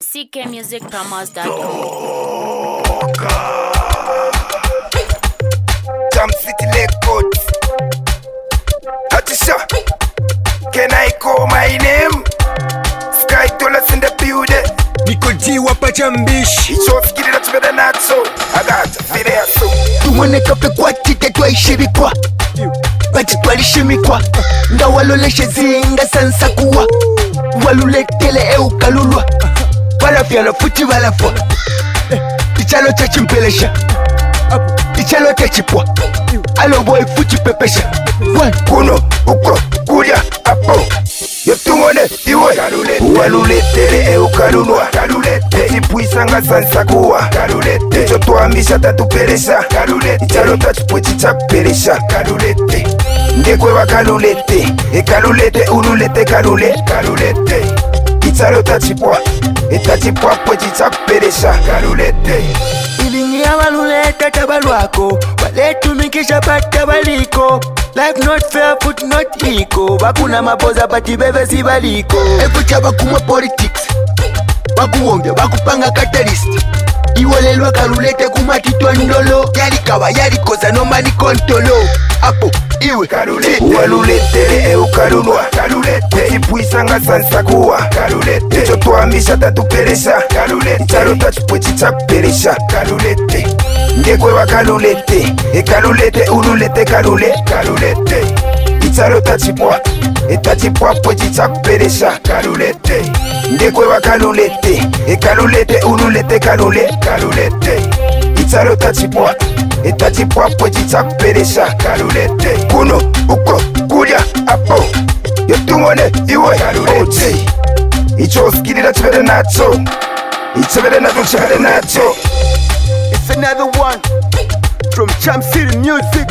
ckmusicpromos.com. Jam City Records. Hatisha, can I call my name? Sky Dollars in the building. Nicole G wapa jambishi. Chose kiri na tubeda natso. Agata fide ya so. Tumoneka pe kwa tite twa ishibikwa Bati twalishimikwa Nga waloleshe zinga sansa kuwa Waluletele eukalulwa Walafyala futi walafwa Ichalo chachimpelesha Ichalo chachipwa Alo boy futi pepesha Kuno, uko, kulia, apo. Yotumone, iwe Waluletele eukalulwa Ipuisanga sansa kuwa Ichotwamisha tatupelesha Ichalo tachipwe chichakupelesha Ndekwe wakalulete Ekalulete ululete kalulete Ichalo tachipwa Itachipwa pwe chichakupelesha Ilingia waluleta tabalwako Waletumikisha pata baliko Life not fair, foot not equal Bakuna maboza pati bebe si baliko Efucha bakumwa politics Bakuwombya bakupanga catalyst Iwolelwa kalulete kumatitwa ndolo Yalikawa yalikoza no mani kontolo Apo, iwe, Waluletele eukalulwa Ipuisanga sansa kuwa Ichotwamisha tatupelesha Ichalo tachipwe chichakupelesha Ndekwe wakalulete Ekalulete ululete kalulete Ichalo tachipwa Itachipwa pwe chichakupelesha Ndekwe wakalulete Ekalulete ululete kalulete Ichalo tachipwa Itachipwa pwe chichakupelesha Kuno, uko, kulia, apo. Yotumone, iwe OG. Ichoskirira chibere nacho Ichibere nacho chibere nacho. It's another one From Jam City Music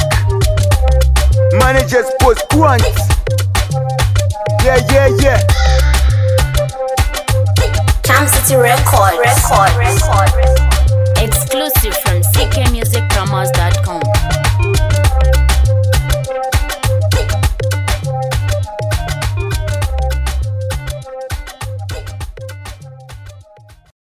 Managers Post Quant Yeah Jam City Record. Exclusive from ckmusicpromos.com.